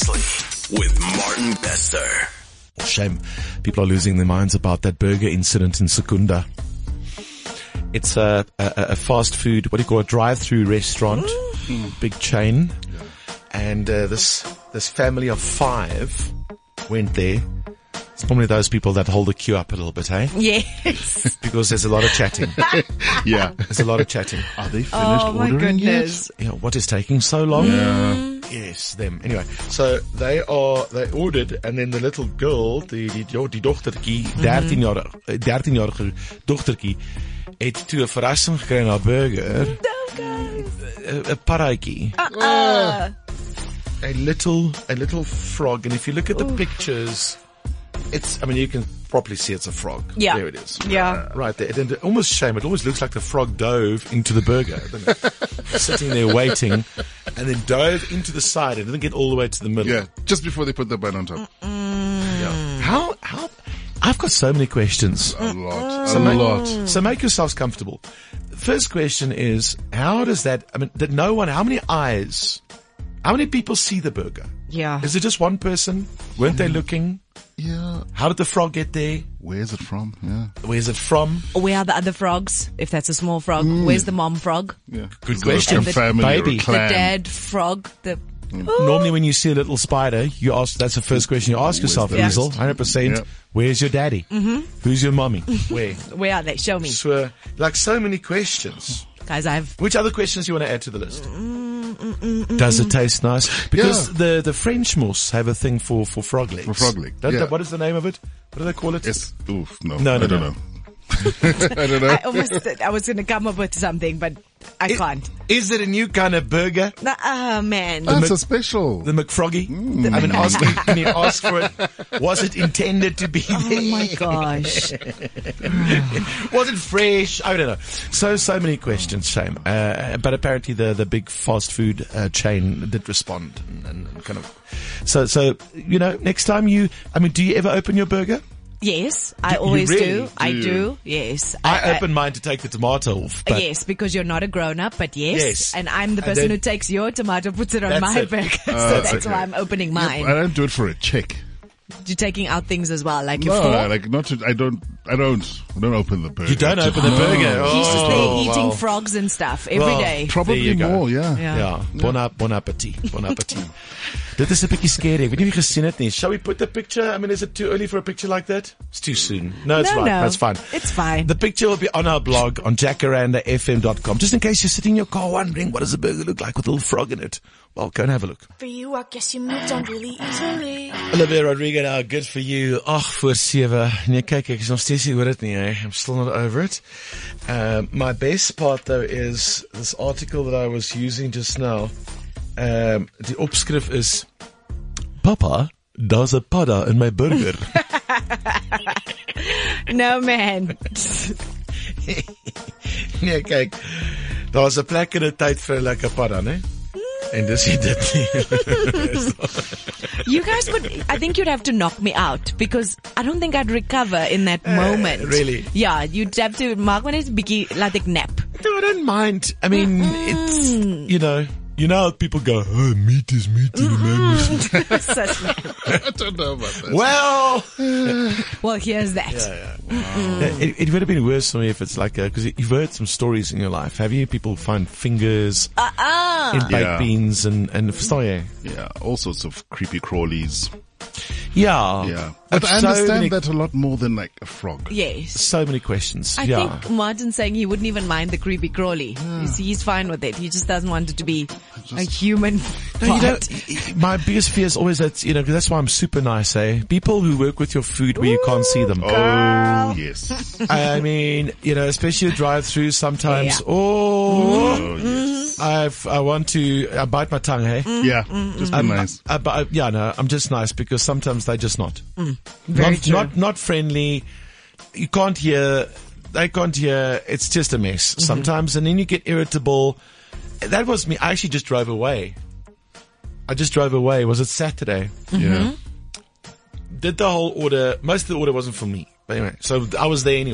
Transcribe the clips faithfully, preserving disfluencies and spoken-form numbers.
Seriously with Martin Bester. Shame. People are losing their minds about that burger incident in Secunda. It's a, a, a fast food, what do you call it, drive-through restaurant, mm. big chain. Yeah. And uh, this this family of five went there. It's normally those people that hold the queue up a little bit, eh? Yes. Because there's a lot of chatting. Yeah. There's a lot of chatting. Are they finished oh, my ordering goodness. yet? Yeah, what is taking so long? Yeah. Yes, them. Anyway, so they are, they ordered, and then the little girl, die, die, die dochtertjie, dertien-jarige, dertien-jarige dochtertjie, het toe 'n verrassing gekry in haar burger. No, 'n Paraatjie. Uh-uh. A little, a little frog, and if you look at the Ooh. pictures, it's, I mean, you can properly see it's a frog. Yeah. There it is. Yeah. Uh, right there. And it almost shame. It almost looks like the frog dove into the burger. Sitting there waiting, and then dove into the side and didn't get all the way to the middle. Yeah, just before they put the bun on top. Yeah. How, how, I've got so many questions. A lot. So a make, lot. So make yourselves comfortable. The first question is, how does that, I mean, did no one, how many eyes, how many people see the burger? Yeah. Is it just one person? Weren't they looking? Yeah. How did the frog get there? Where's it from? Yeah. Where's it from? Where are the other frogs? If that's a small frog, mm. where's the mom frog? Yeah. Good Is question. Like a family baby. or a clan? The dad frog. The mm. Normally when you see a little spider, you ask, that's the first question you ask yourself, Weasel. one hundred percent. Yeah. Where's your daddy? Mm-hmm. Who's your mommy? Where? Where are they? Show me. So, like so many questions. Guys, I've... Which other questions do you want to add to the list? Mm, mm, mm, mm, Does it taste nice? Because yeah. the, the French mousse have a thing for, for frog legs. For frog leg. Don't Yeah. they, what is the name of it? What do they call it? Yes. Oof, no. No, no, I don't no. know. I don't know. I almost, I was going to come up with something, but I it, can't. Is it a new kind of burger? Ah, uh, man. That's Mc, a special. The McFroggy? Mm. I mean, ask, can you ask for it? Was it intended to be there? Oh my gosh. Was it fresh? I don't know. So, so many questions, shame. Uh, but apparently the, the big fast food uh, chain did respond and, and kind of, so, so, you know, next time you, I mean, do you ever open your burger? Yes, I Do- you always really do. do? I do. Yes. I, open mine to take the tomato off. But yes, because you're not a grown-up, but yes. Yes. And I'm the And person then- who takes your tomato, puts it on That's my it. burger. so Uh, that's okay. why I'm opening Yeah, mine. I don't do it for a check. You're taking out things as well, like your No, fork. I, like not to, I don't, I don't, I don't open the burger. You don't To- open the No. burger. He's just Oh, there eating wow. frogs and stuff every Well, day. There Probably you go. more, yeah. Yeah. Ja, bon, ap- bon appetit, bon appetit. Dit is 'n bietjie scary. Ek weet nie of jy gesien het nie. Shall we put the picture? I mean, is it too early for a picture like that? It's too soon. No, it's No, right. no. That's fine. It's fine. The picture will be on our blog on jacaranda f m dot com. Just in case you're sitting in your car wondering, what does a burger look like with a little frog in it? Well, go and have a look. For you, I guess you moved on really easily. Olivia Rodrigo now, good for you. Ag, voor sewe. Nee, kyk, ek is nog steeds nie oor dit nie, eh? I'm still not over it. Um, my best part though is this article that I was using just now. Um, die opskrif is, Papa, daar's 'n padda in my burger. No, man. Nee, kyk, daar's 'n plek en 'n tyd vir 'n lekker padda, né? En dis nie dit nie. You guys would, I think you'd have to knock me out because I don't think I'd recover in that moment. really? Yeah, you'd have to, maak my net 'n bietjie, laat ek nap. No, I don't mind. I mean, it's, you know, you know how people go, oh, meat is meat and man is meat. I don't know about that. Well, Well, here's that. it, it would have been worse for me if it's like a, because you've heard some stories in your life. Have you? People find fingers Uh-uh. in baked Yeah. beans and, and verstaan jy? Yeah, all sorts of creepy crawlies. Yeah. Yeah. But But I so understand many, that a lot more than like a frog. Yes. so many questions. I yeah. think Martin's saying he wouldn't even mind the creepy crawly. You see, he's fine with it. He just doesn't want it to be a human No, you know, part. my biggest fear is always that, you know, 'cause that's why I'm super nice, eh? People who work with your food where you can't see them. Oh, yes. I mean, you know, especially a drive-through sometimes. Yeah. Oh, Oh, yes. I've, I want to, I bite my tongue, hey? Yeah, just be Um, nice. I, but I, yeah, no, I'm just nice because sometimes they're just not. Very not, true. not, not friendly. You can't hear, they can't hear. It's just a mess sometimes. And then you get irritable. That was me. I actually just drove away. I just drove away. Was it Saturday? Yeah. Did the whole order. Most of the order wasn't for me. But anyway, so I was there anyway.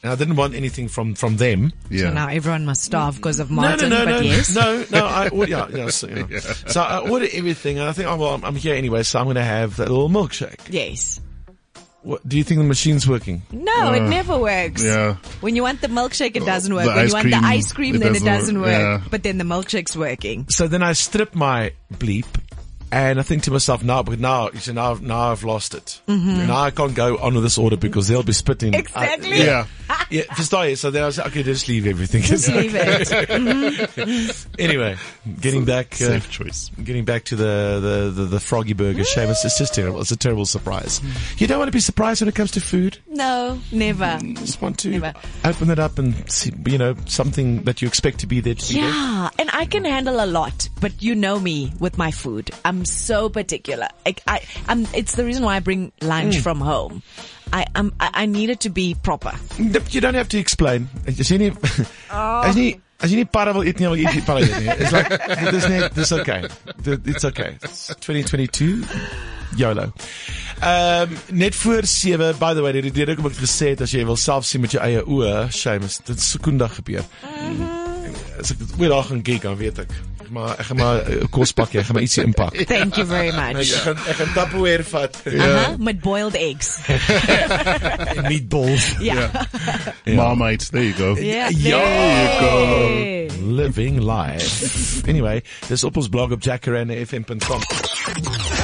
And I didn't want anything from, from them. Yeah. So now everyone must starve because of No, Martin, no, no, but no, yes. no, no. I or- yeah, yeah, so, you know. So I ordered everything, and I think, oh well, I'm, I'm here anyway, so I'm going to have that little milkshake. Yes. What, do you think the machine's working? No, it never works. Yeah. When you want the milkshake, it doesn't work. The When you ice want the cream, ice cream, it then it doesn't doesn't work. work. Yeah. But then the milkshake's working. So then I strip my bleep, and I think to myself, now, but now, you see, now, now I've lost it. Mm-hmm. Now I can't go on with this order because they'll be spitting. Exactly. I, Yeah. yeah, verstaan je? So then I was like, okay, just leave everything. Just leave it. Anyway, getting back, uh, Safe choice. getting back to the, the, the, the froggy burger, Seamus, it's just terrible. It's a terrible surprise. You don't want to be surprised when it comes to food. No, never. Just want to Never. open it up and see, you know, something that you expect to be there to be there. Yeah, and I can handle a lot, but you know me with my food. I'm so particular. I, I, I'm, it's the reason why I bring lunch from home. I, I'm, I, I need it to be proper. You don't have to explain. As jy nie, as jy, as jy nie para wil eet nie, wil jy eet para eet nie. It's like, dit is net, this okay. It's okay. It's twenty twenty-two. YOLO. Um, net voor sewe, by the way, die rede hoekom ek gesê het, as jy wil self sien met jou eie oë, Seamus, dit is Sekunda gebeur. As ek dit oor daar gaan kyk, dan weet ek. Ek gaan maar, ek gaan maar uh, kos pak, ek gaan maar ietsie inpak. Thank you very Ek, much. ek gaan, ek gaan Tupperware vat. Uh-huh, met boiled eggs. Meatballs. Ja. Marmite. There you go. Ja. There you go. Living life. Anyway, dis op ons blog op jackarana f m dot com.